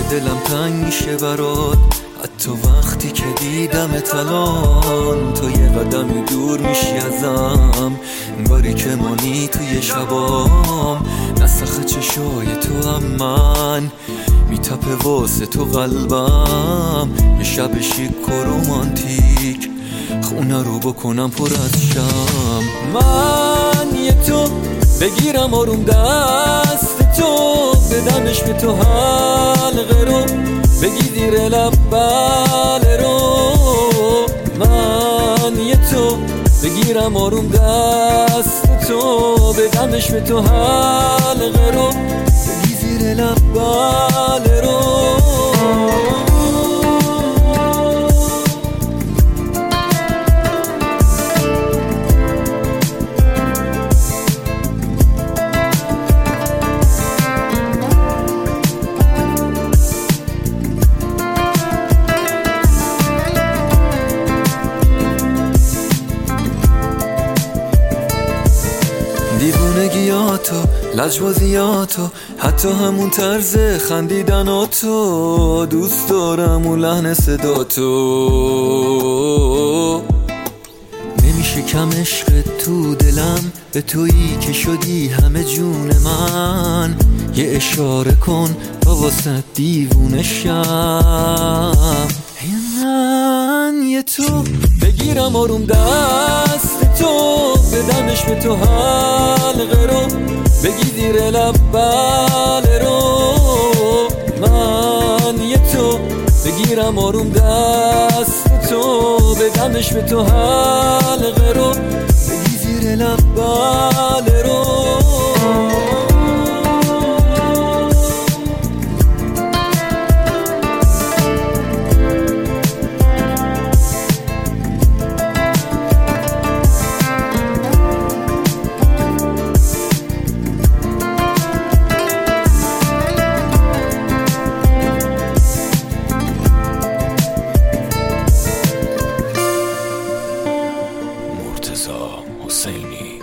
دلم تنگ میشه برات، حتی وقتی که دیدمت الان. تو یه قدمی دور میشی ازم، انگاری که مانی توی شبام. نسخ چشای تو هم من میتپه واسه تو قلبم. یه شب شیک و رومانتیک خونه رو بکنم پر از شم. من یه تو بگیرم آروم دست تو، بدمش به تو حلقه رو، بگی زیر لب بله رو. من یه تو بگیرم آروم دست تو، بدمش به تو حلقه رو، بگی زیر لب بله رو. دیوونگیاتو، لجبازیاتو، حتی همون طرز خندیدناتو، دوست دارم اون لحن صداتو. نمیشه کم عشق تو دلم، به تویی که شدی همه جون من. یه اشاره کن تا واسه دیوونه شم. من یه تو بگیرم آروم دست تو، بدمش به تو حلقه رو، بگی زیر لب بله رو. من یه تو بگیرم آروم دست تو، بدمش به تو حلقه رو، بگی زیر لب بله رو. مرتضی حسینی